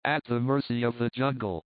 At the mercy of the jungle.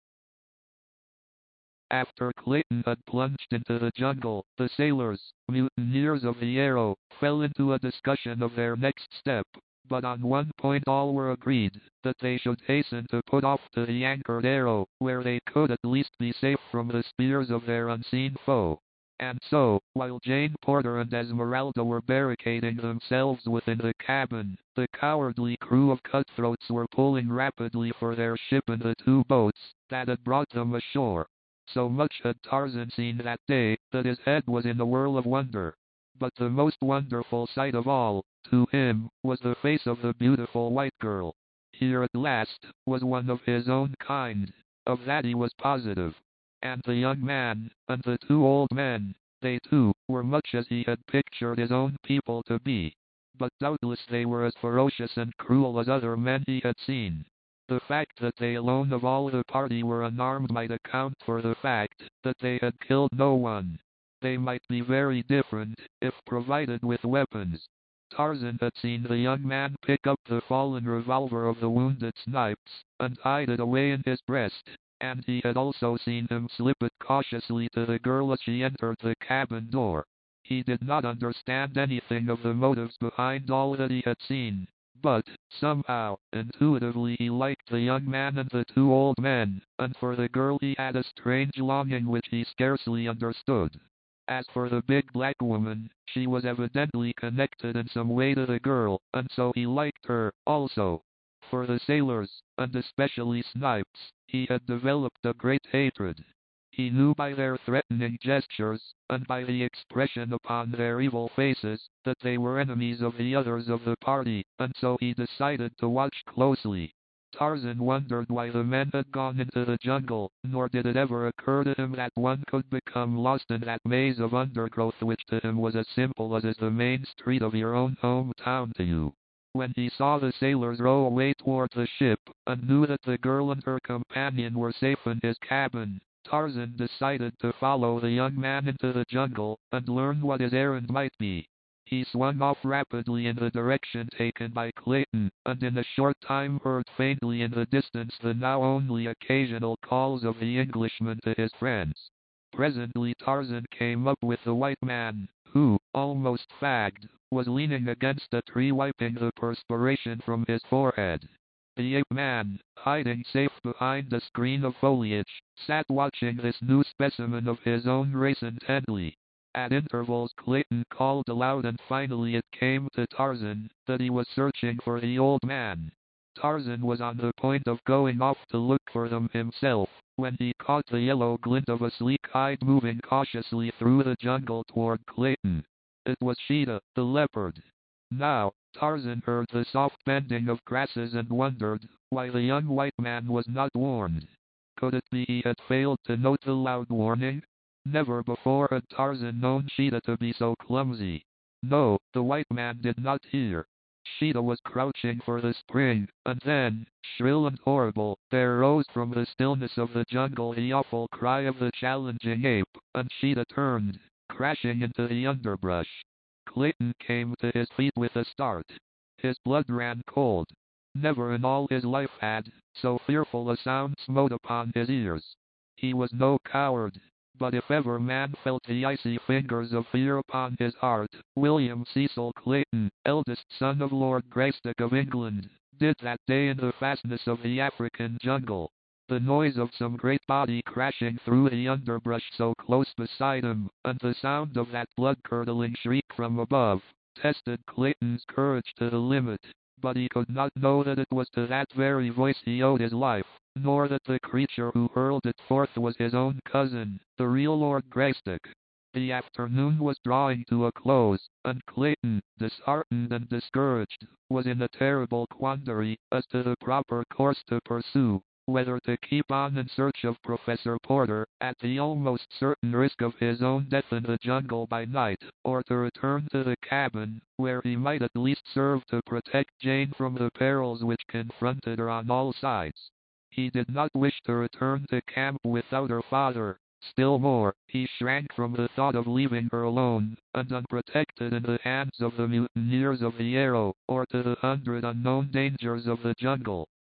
After Clayton had plunged into the jungle, the sailors, mutineers of the Arrow, fell into a discussion of their next step. But on one point all were agreed, that they should hasten to put off to the anchored Arrow, where they could at least be safe from the spears of their unseen foe. And so, while Jane Porter and Esmeralda were barricading themselves within the cabin, the cowardly crew of cutthroats were pulling rapidly for their ship and the two boats that had brought them ashore. So much had Tarzan seen that day, that his head was in a whirl of wonder. But the most wonderful sight of all, to him, was the face of the beautiful white girl. Here at last, was one of his own kind. Of that he was positive. And the young man, and the two old men, they too, were much as he had pictured his own people to be. But doubtless they were as ferocious and cruel as other men he had seen. The fact that they alone of all the party were unarmed might account for the fact that they had killed no one. They might be very different, if provided with weapons. Tarzan had seen the young man pick up the fallen revolver of the wounded Snipes, and hide it away in his breast, and he had also seen him slip it cautiously to the girl as she entered the cabin door. He did not understand anything of the motives behind all that he had seen. But, somehow, intuitively he liked the young man and the two old men, and for the girl he had a strange longing which he scarcely understood. As for the big black woman, she was evidently connected in some way to the girl, and so he liked her, also. For the sailors, and especially Snipes, he had developed a great hatred. He knew by their threatening gestures, and by the expression upon their evil faces, that they were enemies of the others of the party, and so he decided to watch closely. Tarzan wondered why the men had gone into the jungle, nor did it ever occur to him that one could become lost in that maze of undergrowth which to him was as simple as is the main street of your own hometown to you. When he saw the sailors row away toward the ship, and knew that the girl and her companion were safe in his cabin, Tarzan decided to follow the young man into the jungle, and learn what his errand might be. He swung off rapidly in the direction taken by Clayton, and in a short time heard faintly in the distance the now only occasional calls of the Englishman to his friends. Presently Tarzan came up with the white man, who, almost fagged, was leaning against a tree wiping the perspiration from his forehead. The ape-man, hiding safe behind a screen of foliage, sat watching this new specimen of his own race intently. At intervals Clayton called aloud and finally it came to Tarzan that he was searching for the old man. Tarzan was on the point of going off to look for them himself, when he caught the yellow glint of a sleek hide moving cautiously through the jungle toward Clayton. It was Sheeta, the leopard. Now, Tarzan heard the soft bending of grasses and wondered why the young white man was not warned. Could it be he had failed to note the loud warning? Never before had Tarzan known Sheeta to be so clumsy. No, the white man did not hear. Sheeta was crouching for the spring, and then, shrill and horrible, there rose from the stillness of the jungle the awful cry of the challenging ape, and Sheeta turned, crashing into the underbrush. Clayton came to his feet with a start. His blood ran cold. Never in all his life had so fearful a sound smote upon his ears. He was no coward, but if ever man felt the icy fingers of fear upon his heart, William Cecil Clayton, eldest son of Lord Greystock of England, did that day in the fastness of the African jungle. The noise of some great body crashing through the underbrush so close beside him, and the sound of that blood-curdling shriek from above, tested Clayton's courage to the limit. But he could not know that it was to that very voice he owed his life, nor that the creature who hurled it forth was his own cousin, the real Lord Greystock. The afternoon was drawing to a close, and Clayton, disheartened and discouraged, was in a terrible quandary as to the proper course to pursue. Whether to keep on in search of Professor Porter, at the almost certain risk of his own death in the jungle by night, or to return to the cabin, where he might at least serve to protect Jane from the perils which confronted her on all sides. He did not wish to return to camp without her father. Still more, he shrank from the thought of leaving her alone, and unprotected in the hands of the mutineers of the Arrow, or to the 100 unknown dangers of the jungle.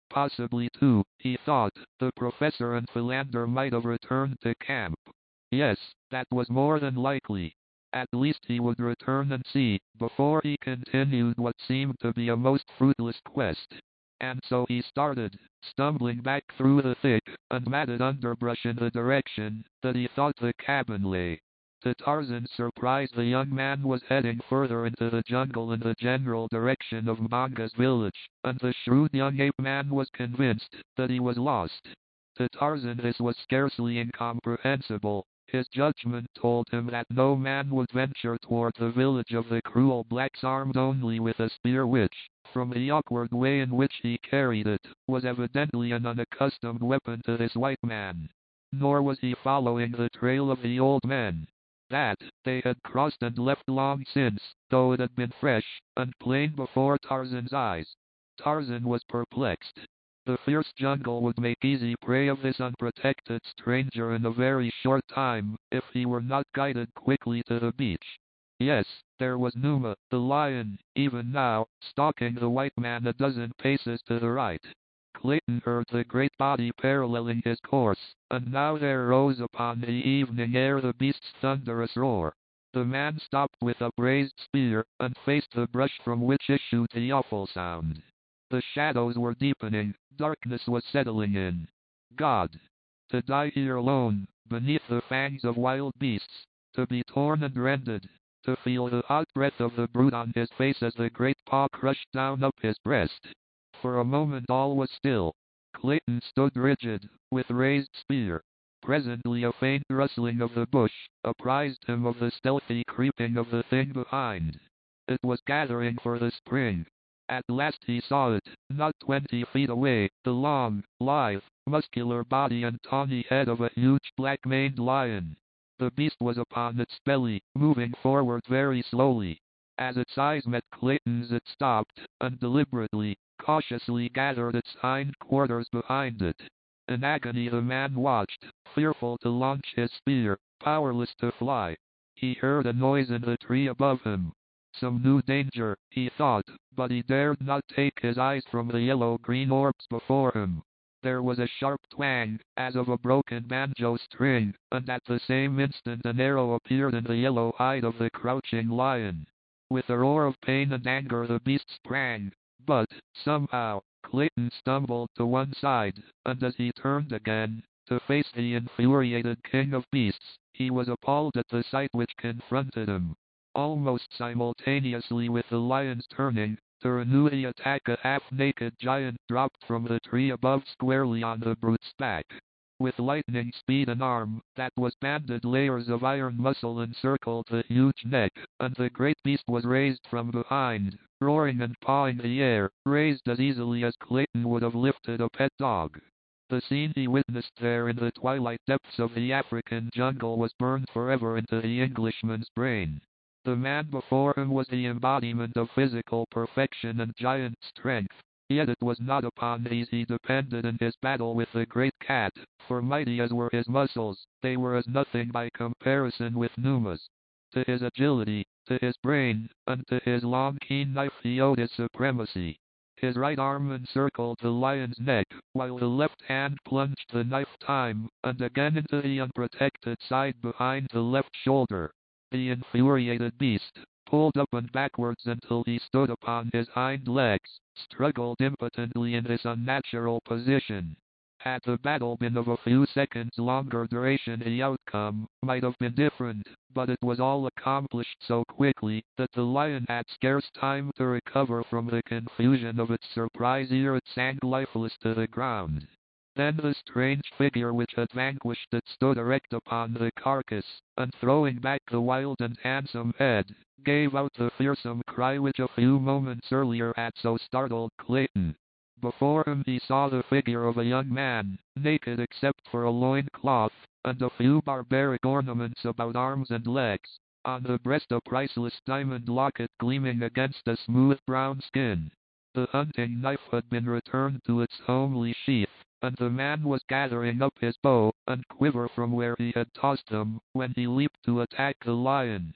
Possibly, too, he thought, the professor and Philander might have returned to camp. Yes, that was more than likely. At least he would return and see, before he continued what seemed to be a most fruitless quest. And so he started, stumbling back through the thick and matted underbrush in the direction that he thought the cabin lay. To Tarzan's surprise, the young man was heading further into the jungle in the general direction of Mbanga's village, and the shrewd young ape-man was convinced that he was lost. To Tarzan this was scarcely incomprehensible. His judgment told him that no man would venture toward the village of the cruel blacks armed only with a spear which, from the awkward way in which he carried it, was evidently an unaccustomed weapon to this white man. Nor was he following the trail of the old men. That they had crossed and left long since, though it had been fresh and plain before Tarzan's eyes. Tarzan was perplexed. The fierce jungle would make easy prey of this unprotected stranger in a very short time, if he were not guided quickly to the beach. Yes, there was Numa, the lion, even now, stalking the white man a dozen paces to the right. Clayton heard the great body paralleling his course, and now there rose upon the evening air the beast's thunderous roar. The man stopped with upraised spear, and faced the brush from which issued the awful sound. The shadows were deepening, darkness was settling in. God! To die here alone, beneath the fangs of wild beasts, to be torn and rended, to feel the hot breath of the brute on his face as the great paw crushed down up his breast. For a moment all was still. Clayton stood rigid, with raised spear. Presently a faint rustling of the bush apprised him of the stealthy creeping of the thing behind. It was gathering for the spring. At last he saw it, not 20 feet away, the long, lithe, muscular body and tawny head of a huge black-maned lion. The beast was upon its belly, moving forward very slowly. As its eyes met Clayton's it stopped, and deliberately, cautiously gathered its hind quarters behind it. In agony the man watched, fearful to launch his spear, powerless to fly. He heard a noise in the tree above him. Some new danger, he thought, but he dared not take his eyes from the yellow-green orbs before him. There was a sharp twang, as of a broken banjo string, and at the same instant an arrow appeared in the yellow hide of the crouching lion. With a roar of pain and anger the beast sprang, but, somehow, Clayton stumbled to one side, and as he turned again, to face the infuriated king of beasts, he was appalled at the sight which confronted him. Almost simultaneously with the lion's turning, to renew the attack, a half-naked giant dropped from the tree above squarely on the brute's back. With lightning speed an arm, that was banded layers of iron muscle encircled the huge neck, and the great beast was raised from behind, roaring and pawing the air, raised as easily as Clayton would have lifted a pet dog. The scene he witnessed there in the twilight depths of the African jungle was burned forever into the Englishman's brain. The man before him was the embodiment of physical perfection and giant strength. Yet it was not upon these he depended in his battle with the great cat, for mighty as were his muscles, they were as nothing by comparison with Numa's. To his agility, to his brain, and to his long keen knife he owed his supremacy. His right arm encircled the lion's neck, while the left hand plunged the knife time and again into the unprotected side behind the left shoulder. The infuriated beast, pulled up and backwards until he stood upon his hind legs, struggled impotently in this unnatural position. Had the battle been of a few seconds longer duration, the outcome might have been different, but it was all accomplished so quickly that the lion had scarce time to recover from the confusion of its surprise ere it sank lifeless to the ground. Then the strange figure which had vanquished it stood erect upon the carcass, and throwing back the wild and handsome head, gave out the fearsome cry which a few moments earlier had so startled Clayton. Before him he saw the figure of a young man, naked except for a loin-cloth, and a few barbaric ornaments about arms and legs. On the breast a priceless diamond locket gleaming against a smooth brown skin. The hunting knife had been returned to its homely sheath, and the man was gathering up his bow and quiver from where he had tossed them, when he leaped to attack the lion.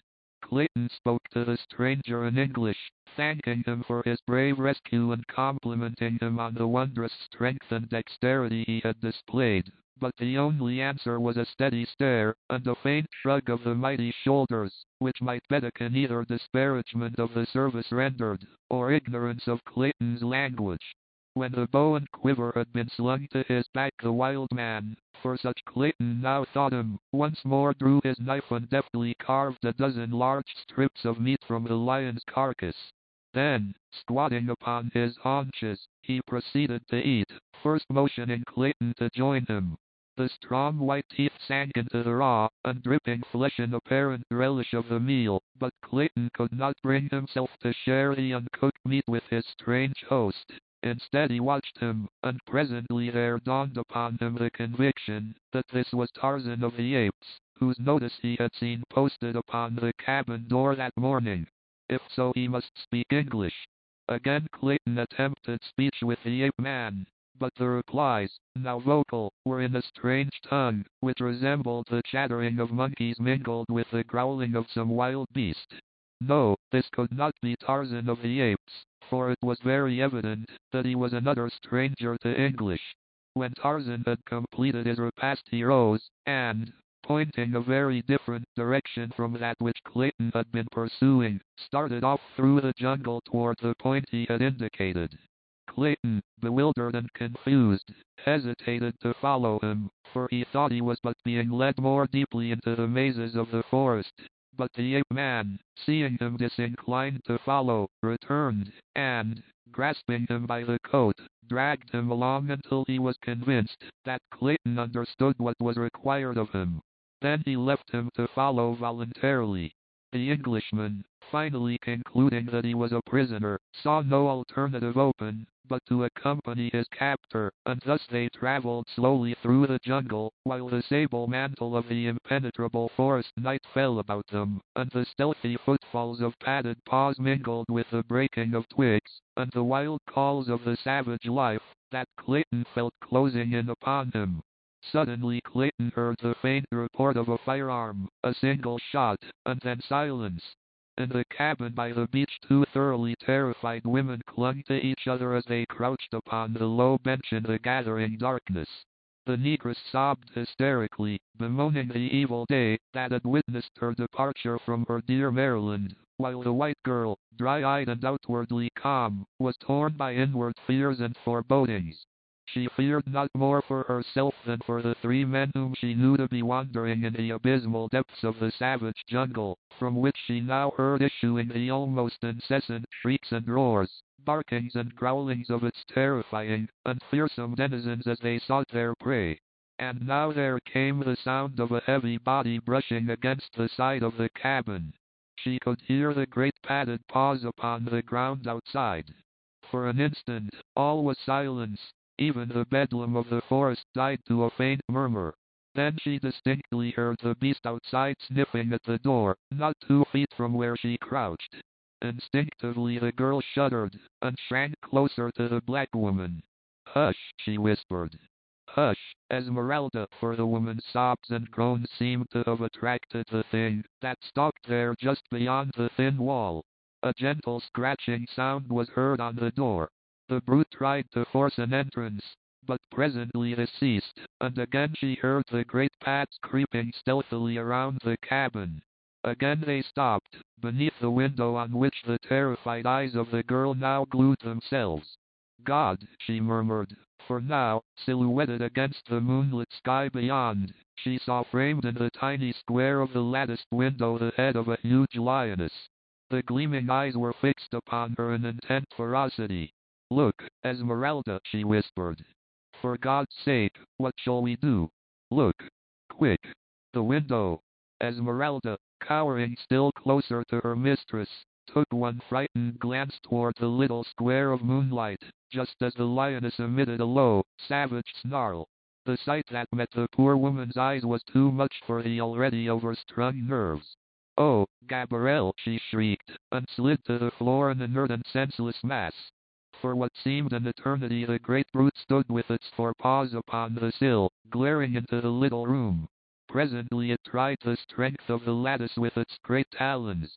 Clayton spoke to the stranger in English, thanking him for his brave rescue and complimenting him on the wondrous strength and dexterity he had displayed. But the only answer was a steady stare, and a faint shrug of the mighty shoulders, which might betoken either disparagement of the service rendered, or ignorance of Clayton's language. When the bow and quiver had been slung to his back, the wild man, for such Clayton now thought him, once more drew his knife and deftly carved a dozen large strips of meat from the lion's carcass. Then, squatting upon his haunches, he proceeded to eat, first motioning Clayton to join him. The strong white teeth sank into the raw and dripping flesh in apparent relish of the meal, but Clayton could not bring himself to share the uncooked meat with his strange host. Instead he watched him, and presently there dawned upon him the conviction that this was Tarzan of the Apes, whose notice he had seen posted upon the cabin door that morning. If so, he must speak English. Again Clayton attempted speech with the ape-man, but the replies, now vocal, were in a strange tongue, which resembled the chattering of monkeys mingled with the growling of some wild beast. No, this could not be Tarzan of the Apes, for it was very evident that he was another stranger to English. When Tarzan had completed his repast he rose, and, pointing a very different direction from that which Clayton had been pursuing, started off through the jungle toward the point he had indicated. Clayton, bewildered and confused, hesitated to follow him, for he thought he was but being led more deeply into the mazes of the forest. But the ape-man, seeing him disinclined to follow, returned, and, grasping him by the coat, dragged him along until he was convinced that Clayton understood what was required of him. Then he left him to follow voluntarily. The Englishman, finally concluding that he was a prisoner, saw no alternative open but to accompany his captor, and thus they traveled slowly through the jungle, while the sable mantle of the impenetrable forest night fell about them, and the stealthy footfalls of padded paws mingled with the breaking of twigs, and the wild calls of the savage life, that Clayton felt closing in upon him. Suddenly Clayton heard the faint report of a firearm, a single shot, and then silence. In the cabin by the beach, two thoroughly terrified women clung to each other as they crouched upon the low bench in the gathering darkness. The negress sobbed hysterically, bemoaning the evil day that had witnessed her departure from her dear Maryland, while the white girl, dry-eyed and outwardly calm, was torn by inward fears and forebodings. She feared not more for herself than for the three men whom she knew to be wandering in the abysmal depths of the savage jungle, from which she now heard issuing the almost incessant shrieks and roars, barkings and growlings of its terrifying and fearsome denizens as they sought their prey. And now there came the sound of a heavy body brushing against the side of the cabin. She could hear the great padded paws upon the ground outside. For an instant, all was silence. Even the bedlam of the forest died to a faint murmur. Then she distinctly heard the beast outside sniffing at the door, not 2 feet from where she crouched. Instinctively the girl shuddered, and shrank closer to the black woman. "Hush," she whispered. "Hush, Esmeralda," for the woman's sobs and groans seemed to have attracted the thing that stalked there just beyond the thin wall. A gentle scratching sound was heard on the door. The brute tried to force an entrance, but presently this ceased, and again she heard the great pads creeping stealthily around the cabin. Again they stopped, beneath the window on which the terrified eyes of the girl now glued themselves. "God," she murmured, for now, silhouetted against the moonlit sky beyond, she saw framed in the tiny square of the latticed window the head of a huge lioness. The gleaming eyes were fixed upon her in intent ferocity. "Look, Esmeralda," she whispered. "For God's sake, what shall we do? Look. Quick. The window." Esmeralda, cowering still closer to her mistress, took one frightened glance toward the little square of moonlight, just as the lioness emitted a low, savage snarl. The sight that met the poor woman's eyes was too much for the already overstrung nerves. "Oh, Gabrielle," she shrieked, and slid to the floor an inert and senseless mass. For what seemed an eternity the great brute stood with its forepaws upon the sill, glaring into the little room. Presently it tried the strength of the lattice with its great talons,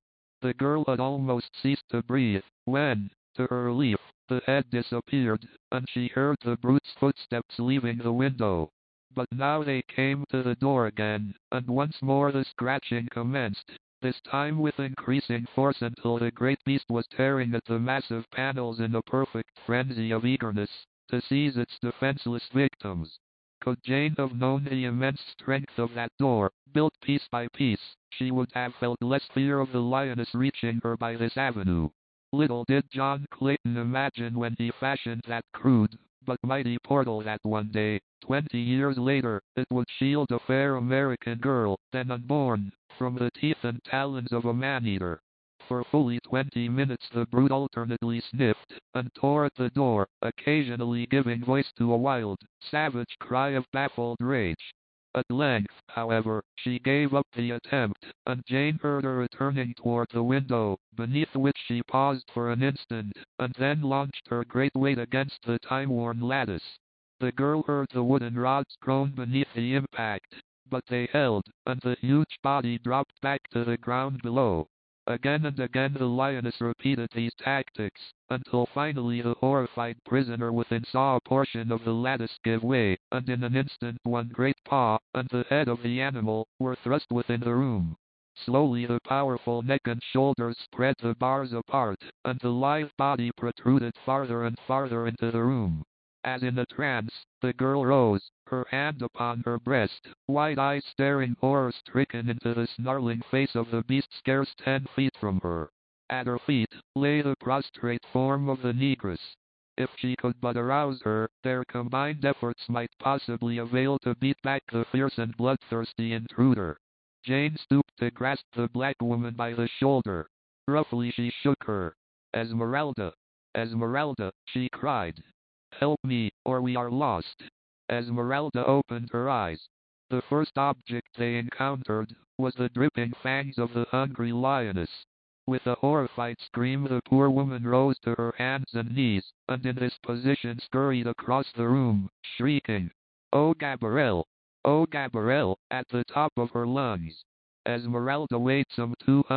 The girl had almost ceased to breathe, when, to her relief, the head disappeared, and she heard the brute's footsteps leaving the window. But now they came to the door again, and once more the scratching commenced, this time with increasing force until the great beast was tearing at the massive panels in a perfect frenzy of eagerness to seize its defenseless victims. Could Jane have known the immense strength of that door, built piece by piece, she would have felt less fear of the lioness reaching her by this avenue. Little did John Clayton imagine when he fashioned that crude, but mighty portal that one day, 20 years later, it would shield a fair American girl, then unborn, from the teeth and talons of a man-eater. For fully 20 minutes the brute alternately sniffed and tore at the door, occasionally giving voice to a wild, savage cry of baffled rage. At length, however, she gave up the attempt, and Jane heard her returning toward the window, beneath which she paused for an instant, and then launched her great weight against the time-worn lattice. The girl heard the wooden rods groan beneath the impact, but they held, and the huge body dropped back to the ground below. Again and again the lioness repeated these tactics, until finally the horrified prisoner within saw a portion of the lattice give way, and in an instant one great paw, and the head of the animal, were thrust within the room. Slowly the powerful neck and shoulders spread the bars apart, and the lithe body protruded farther and farther into the room. As in a trance, the girl rose, her hand upon her breast, wide eyes staring horror-stricken into the snarling face of the beast scarce 10 feet from her. At her feet lay the prostrate form of the negress. If she could but arouse her, their combined efforts might possibly avail to beat back the fierce and bloodthirsty intruder. Jane stooped to grasp the black woman by the shoulder. Roughly she shook her. "Esmeralda! Esmeralda!" she cried. "Help me, or we are lost." Esmeralda opened her eyes. The first object they encountered was the dripping fangs of the hungry lioness. With a horrified scream the poor woman rose to her hands and knees, and in this position scurried across the room, shrieking, "Oh Gabrielle! Oh Gabrielle!" at the top of her lungs. Esmeralda weighed some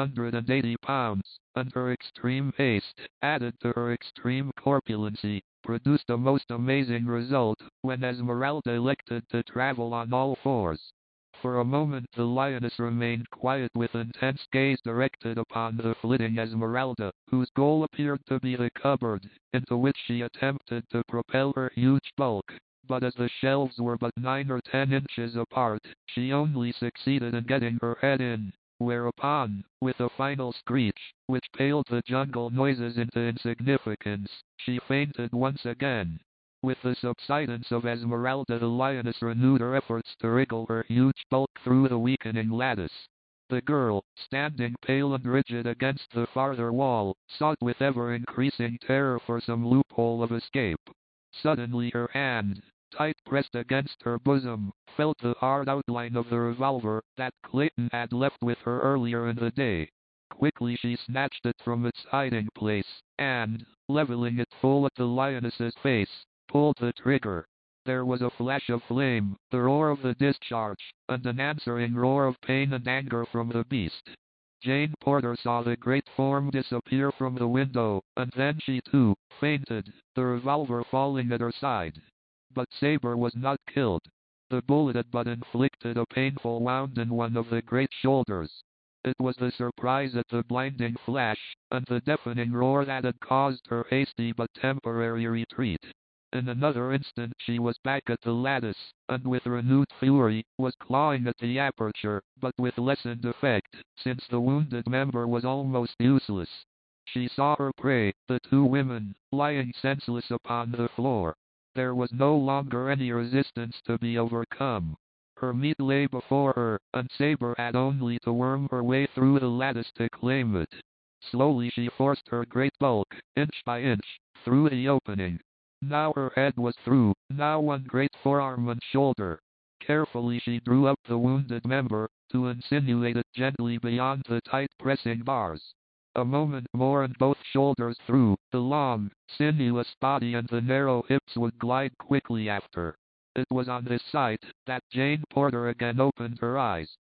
280 pounds, and her extreme haste, added to her extreme corpulency, produced a most amazing result, when Esmeralda elected to travel on all fours. For a moment the lioness remained quiet with intense gaze directed upon the flitting Esmeralda, whose goal appeared to be the cupboard, into which she attempted to propel her huge bulk. But as the shelves were but 9 or 10 inches apart, she only succeeded in getting her head in, whereupon, with a final screech, which paled the jungle noises into insignificance, she fainted once again. With the subsidence of Esmeralda the lioness renewed her efforts to wriggle her huge bulk through the weakening lattice. The girl, standing pale and rigid against the farther wall, sought with ever-increasing terror for some loophole of escape. Suddenly her hand, tight pressed against her bosom, felt the hard outline of the revolver that Clayton had left with her earlier in the day. Quickly she snatched it from its hiding place, and, leveling it full at the lioness's face, pulled the trigger. There was a flash of flame, the roar of the discharge, and an answering roar of pain and anger from the beast. Jane Porter saw the great form disappear from the window, and then she too fainted, the revolver falling at her side. But Sabre was not killed. The bullet had but inflicted a painful wound in one of the great shoulders. It was the surprise at the blinding flash, and the deafening roar that had caused her hasty but temporary retreat. In another instant she was back at the lattice, and with renewed fury, was clawing at the aperture, but with lessened effect, since the wounded member was almost useless. She saw her prey, the 2 women, lying senseless upon the floor. There was no longer any resistance to be overcome. Her meat lay before her, and Sabre had only to worm her way through the lattice to claim it. Slowly she forced her great bulk, inch by inch, through the opening. Now her head was through, now one great forearm and shoulder. Carefully she drew up the wounded member, to insinuate it gently beyond the tight pressing bars. A moment more and both shoulders through, the long, sinuous body and the narrow hips would glide quickly after. It was on this sight that Jane Porter again opened her eyes.